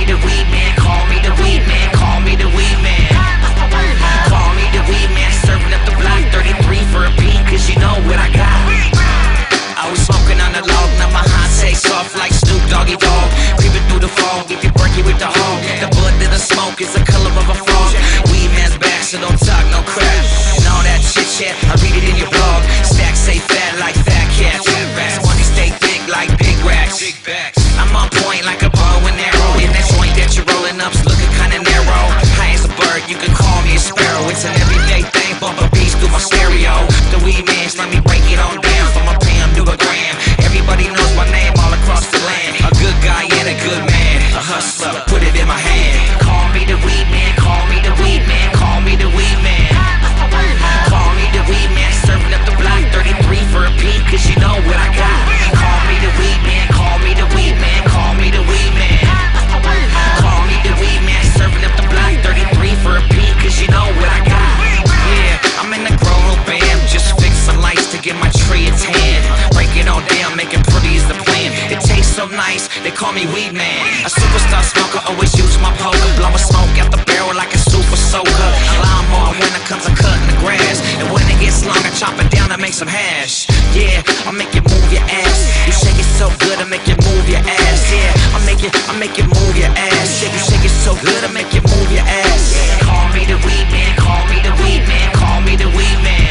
the weed man, call me the weed man, call me the weed man. Call me the weed man, serving up the block 33 for a P, cause you know what I got. I was smoking on the log, now my high takes off like Snoop Doggy Dogg. Creeping through the fog, if you break it with the hog. The blood in the smoke is the color of a frog. Weed man's back, so don't talk no crap. And all that chit chat, I read it in your blog. Stacks stay fat like fat cats. Money stay thick like big racks. I'm on point like a bow and arrow. And that joint that you're rolling up's looking kinda narrow. High as a bird, you can call me a sparrow. It's an everyday thing, bump a beast through my stereo. The weed man's let me break it on down from a pound to a gram. Everybody knows my name all across the land. A good guy and a good man, a hustler, put it in my hand. Call me the weed man, call me the weed man, call me the weed man. Call me the weed man, serving up the block 33 for a P, cause you know what I got. Call me the weed man, call me the weed man, call me the weed man. Call me the weed man, serving up the block 33 for a P, cause you know what I got. Yeah, I'm in the grow band, just fix some lights to get my tree a tan. Break it all down, make it pretty is the plan. It tastes so nice, they call me weed man. A superstar smoker, always use my poker. Blowing smoke out the barrel like a super soaker. A lawnmower when it comes to cutting the grass. And when it gets long, I chop it down and make some hash. Yeah, I make you move your ass. You shake it so good, I make you move your ass. Yeah, I make you move your ass. Yeah, you shake it so good, I make you move your ass. Call me the weed man, call me the weed man, call me the weed man.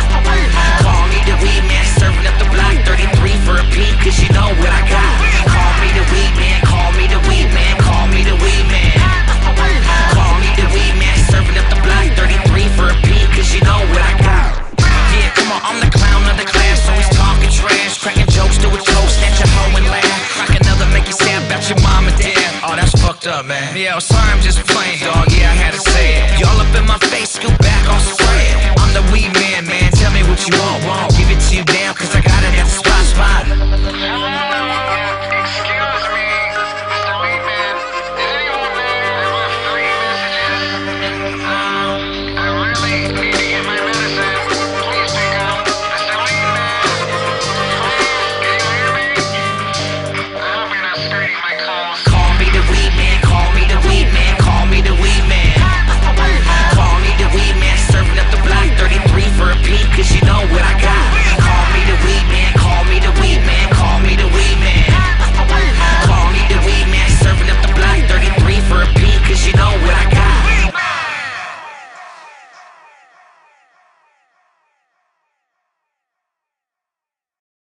Call me the weed man, serving up the block 33 for a P, cause you know what I got. Call me the weed man, call me the weed man, call me the weed man. Call me the weed man, serving up the block 33 for a P, cause you know what I got. Yeah, come on, I'm the clown of the class, always talking trash, cracking jokes to a toast, snatch a hoe and laugh. Crack another, make you sad about your mom and dad. Oh, that's fucked up, man. Yeah, I'm sorry, I'm just playing, dog. Yeah, I had to say it. Y'all up in my face, scoot back on spread. I'm the weed man, man. Tell me what you want. Give it to you now, cause I got it at the spot.